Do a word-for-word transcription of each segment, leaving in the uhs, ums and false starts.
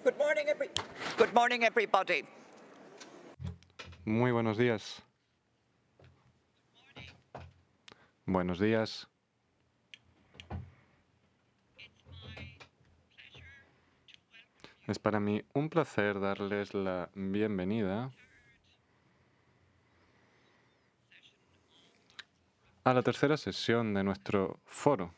Good morning, every Good morning, everybody. Muy buenos días. Buenos días. Es para mí un placer darles la bienvenida a la tercera sesión de nuestro foro.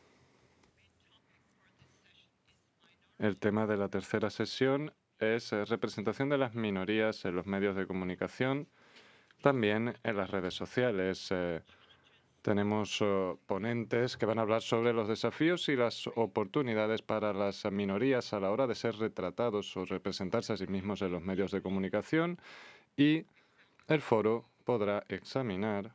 El tema de la tercera sesión es eh, representación de las minorías en los medios de comunicación, también en las redes sociales. Eh, tenemos eh, ponentes que van a hablar sobre los desafíos y las oportunidades para las minorías a la hora de ser retratados o representarse a sí mismos en los medios de comunicación, y el foro podrá examinar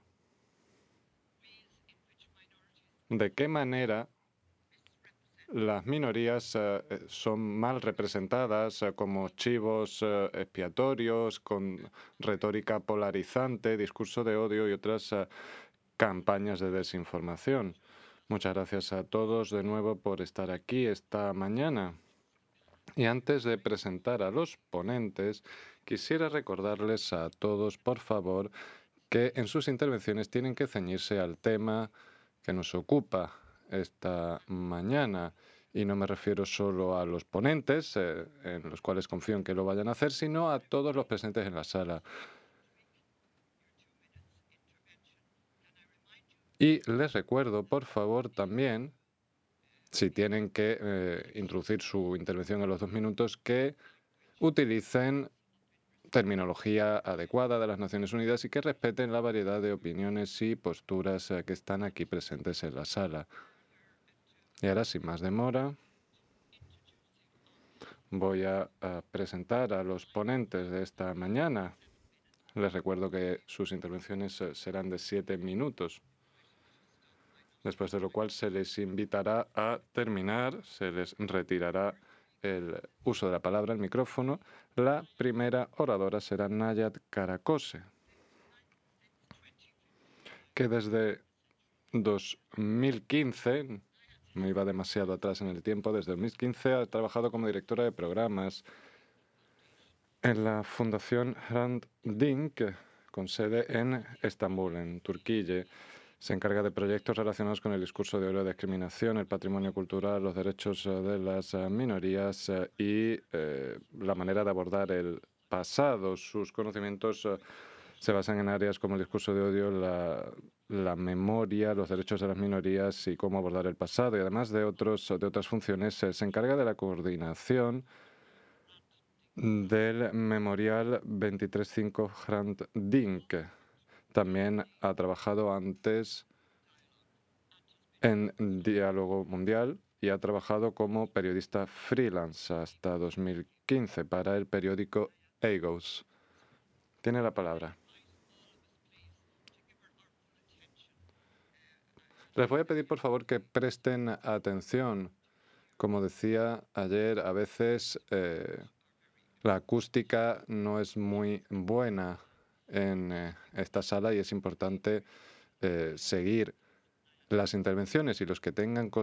de qué manera las minorías eh, son mal representadas eh, como chivos eh, expiatorios, con retórica polarizante, discurso de odio y otras eh, campañas de desinformación. Muchas gracias a todos de nuevo por estar aquí esta mañana. Y antes de presentar a los ponentes, quisiera recordarles a todos, por favor, que en sus intervenciones tienen que ceñirse al tema que nos ocupa esta mañana. Y no me refiero solo a los ponentes, eh, en los cuales confío en que lo vayan a hacer, sino a todos los presentes en la sala. Y les recuerdo, por favor, también, si tienen que eh, introducir su intervención en los dos minutos, que utilicen terminología adecuada de las Naciones Unidas y que respeten la variedad de opiniones y posturas eh, que están aquí presentes en la sala. Y ahora, sin más demora, voy a, a presentar a los ponentes de esta mañana. Les recuerdo que sus intervenciones eh, serán de siete minutos, después de lo cual se les invitará a terminar, se les retirará el uso de la palabra, el micrófono. La primera oradora será Nayat Karakose, que desde dos mil quince, me iba demasiado atrás en el tiempo, desde dos mil quince ha trabajado como directora de programas en la Fundación Hrant Dink, con sede en Estambul, en Turquía. Se encarga de proyectos relacionados con el discurso de odio, la discriminación, el patrimonio cultural, los derechos de las minorías y eh, la manera de abordar el pasado. Sus conocimientos eh, se basan en áreas como el discurso de odio, la, la memoria, los derechos de las minorías y cómo abordar el pasado. Y además de, otros, de otras funciones, eh, se encarga de la coordinación del Memorial veintitrés cinco Hrant Dink. También ha trabajado antes en Diálogo Mundial y ha trabajado como periodista freelance hasta dos mil quince para el periódico Agos. Tiene la palabra. Les voy a pedir, por favor, que presten atención. Como decía ayer, a veces eh, la acústica no es muy buena en eh, esta sala y es importante eh, seguir las intervenciones, y los que tengan cosas